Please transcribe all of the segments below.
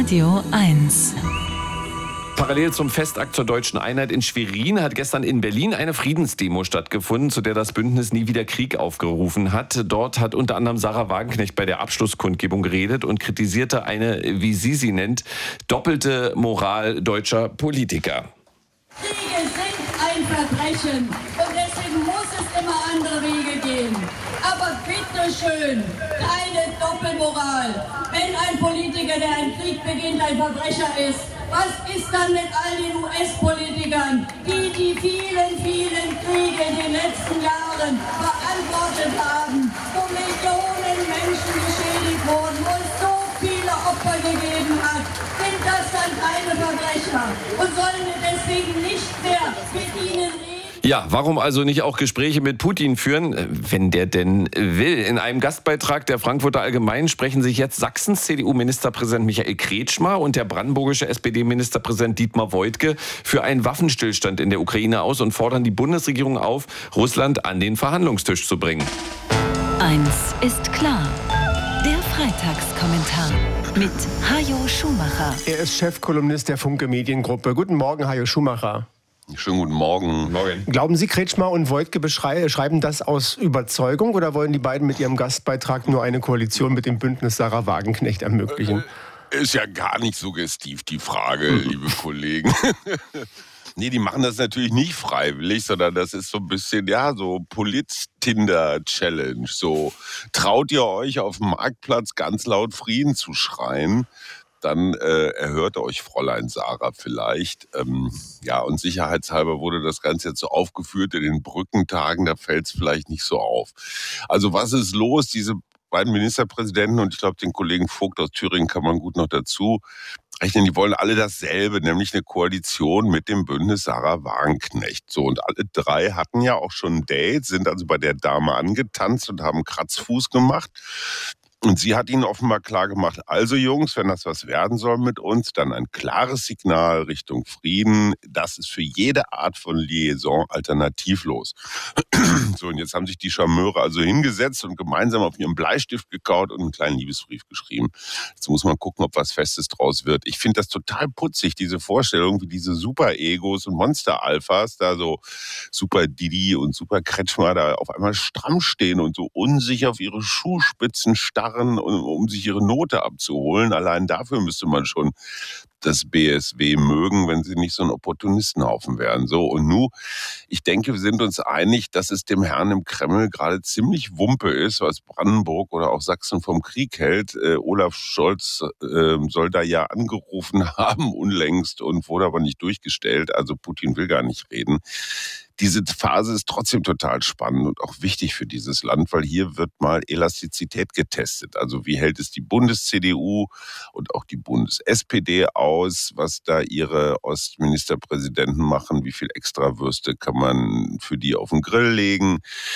Radio 1. Parallel zum Festakt zur deutschen Einheit in Schwerin hat gestern in Berlin eine Friedensdemo stattgefunden, zu der das Bündnis Nie wieder Krieg aufgerufen hat. Dort hat unter anderem Sarah Wagenknecht bei der Abschlusskundgebung geredet und kritisierte eine, wie sie nennt, doppelte Moral deutscher Politiker. Kriege sind ein Verbrechen und deswegen muss es immer andere Wege gehen. Aber bitteschön, keine Doppelmoral. Wenn ein Politiker, der einen Krieg beginnt, ein Verbrecher ist, was ist dann mit all den US-Politikern, die vielen Kriege in den letzten Jahren verantwortet haben, wo Millionen Menschen geschädigt wurden, wo es so viele Opfer gegeben hat? Sind das dann keine Verbrecher? Und sollen wir deswegen nicht mehr mit ihnen reden? Ja, warum also nicht auch Gespräche mit Putin führen, wenn der denn will? In einem Gastbeitrag der Frankfurter Allgemeinen sprechen sich jetzt Sachsens CDU-Ministerpräsident Michael Kretschmer und der brandenburgische SPD-Ministerpräsident Dietmar Woidke für einen Waffenstillstand in der Ukraine aus und fordern die Bundesregierung auf, Russland an den Verhandlungstisch zu bringen. Eins ist klar. Der Freitagskommentar mit Hajo Schumacher. Er ist Chefkolumnist der Funke Mediengruppe. Guten Morgen, Hajo Schumacher. Schönen guten Morgen. Glauben Sie, Kretschmer und Woidke schreiben das aus Überzeugung oder wollen die beiden mit ihrem Gastbeitrag nur eine Koalition mit dem Bündnis Sarah Wagenknecht ermöglichen? Ist ja gar nicht suggestiv, die Frage, liebe Kollegen. Nee, die machen das natürlich nicht freiwillig, sondern das ist so ein bisschen, so Polit-Tinder-Challenge. So, traut ihr euch auf dem Marktplatz ganz laut Frieden zu schreien? Dann erhört euch Fräulein Sarah vielleicht. Und sicherheitshalber wurde das Ganze jetzt so aufgeführt in den Brückentagen, da fällt es vielleicht nicht so auf. Also was ist los? Diese beiden Ministerpräsidenten und ich glaube den Kollegen Vogt aus Thüringen kann man gut noch dazu rechnen, die wollen alle dasselbe, nämlich eine Koalition mit dem Bündnis Sarah Wagenknecht. So, und alle drei hatten ja auch schon ein Date, sind also bei der Dame angetanzt und haben Kratzfuß gemacht. Und sie hat ihnen offenbar klar gemacht, also Jungs, wenn das was werden soll mit uns, dann ein klares Signal Richtung Frieden. Das ist für jede Art von Liaison alternativlos. So, und jetzt haben sich die Charmeure also hingesetzt und gemeinsam auf ihren Bleistift gekaut und einen kleinen Liebesbrief geschrieben. Jetzt muss man gucken, ob was Festes draus wird. Ich finde das total putzig, diese Vorstellung, wie diese Super-Egos und Monster-Alphas, da so Super Didi und Super Kretschmer da auf einmal stramm stehen und so unsicher auf ihre Schuhspitzen starren, um sich ihre Note abzuholen. Allein dafür müsste man schon das BSW mögen, wenn sie nicht so ein Opportunistenhaufen wären. So, und nun, ich denke, wir sind uns einig, dass es dem Herrn im Kreml gerade ziemlich Wumpe ist, was Brandenburg oder auch Sachsen vom Krieg hält. Olaf Scholz soll da ja angerufen haben unlängst und wurde aber nicht durchgestellt. Also Putin will gar nicht reden. Diese Phase ist trotzdem total spannend und auch wichtig für dieses Land, weil hier wird mal Elastizität getestet. Also wie hält es die Bundes-CDU und auch die Bundes-SPD aus, was da ihre Ostministerpräsidenten machen, wie viel Extrawürste kann man für die auf den Grill legen.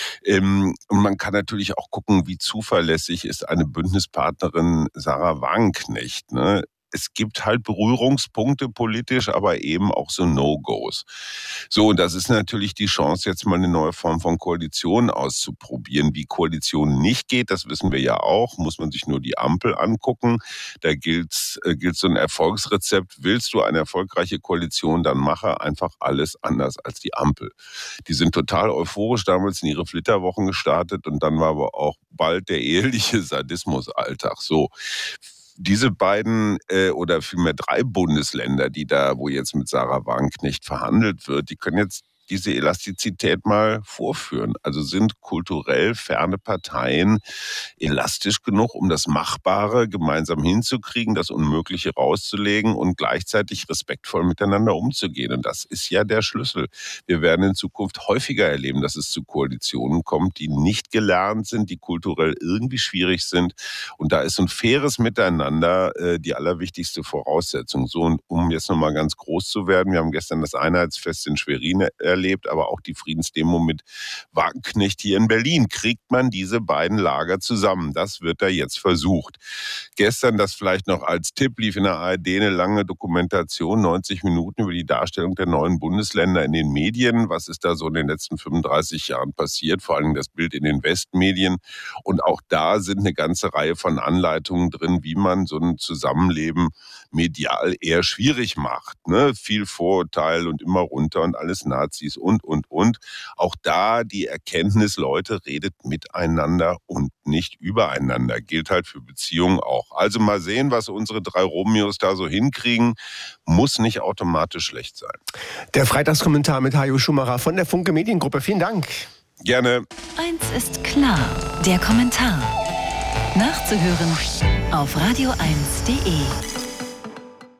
Und man kann natürlich auch gucken, wie zuverlässig ist eine Bündnispartnerin Sarah Wagenknecht, ne? Es gibt halt Berührungspunkte politisch, aber eben auch so No-Gos. So, und das ist natürlich die Chance, jetzt mal eine neue Form von Koalition auszuprobieren. Wie Koalition nicht geht, das wissen wir ja auch, muss man sich nur die Ampel angucken. Da gilt so ein Erfolgsrezept. Willst du eine erfolgreiche Koalition, dann mache einfach alles anders als die Ampel. Die sind total euphorisch damals in ihre Flitterwochen gestartet und dann war aber auch bald der eheliche Sadismus-Alltag. So. Diese beiden oder vielmehr 3 Bundesländer, wo jetzt mit Sarah Wagenknecht verhandelt wird, die können jetzt diese Elastizität mal vorführen. Also sind kulturell ferne Parteien elastisch genug, um das Machbare gemeinsam hinzukriegen, das Unmögliche rauszulegen und gleichzeitig respektvoll miteinander umzugehen. Und das ist ja der Schlüssel. Wir werden in Zukunft häufiger erleben, dass es zu Koalitionen kommt, die nicht gelernt sind, die kulturell irgendwie schwierig sind. Und da ist ein faires Miteinander die allerwichtigste Voraussetzung. So, und um jetzt nochmal ganz groß zu werden, wir haben gestern das Einheitsfest in Schwerin erlebt, aber auch die Friedensdemo mit Wagenknecht hier in Berlin. Kriegt man diese beiden Lager zusammen? Das wird da jetzt versucht. Gestern, das vielleicht noch als Tipp, lief in der ARD eine lange Dokumentation, 90 Minuten über die Darstellung der neuen Bundesländer in den Medien. Was ist da so in den letzten 35 Jahren passiert? Vor allem das Bild in den Westmedien. Und auch da sind eine ganze Reihe von Anleitungen drin, wie man so ein Zusammenleben medial eher schwierig macht. Ne? Viel Vorurteil und immer runter und alles Nazis und. Auch da die Erkenntnis, Leute, redet miteinander und nicht übereinander. Gilt halt für Beziehungen auch. Also mal sehen, was unsere 3 Romeos da so hinkriegen. Muss nicht automatisch schlecht sein. Der Freitagskommentar mit Hajo Schumacher von der Funke Mediengruppe. Vielen Dank. Gerne. Eins ist klar, der Kommentar. Nachzuhören auf radio1.de.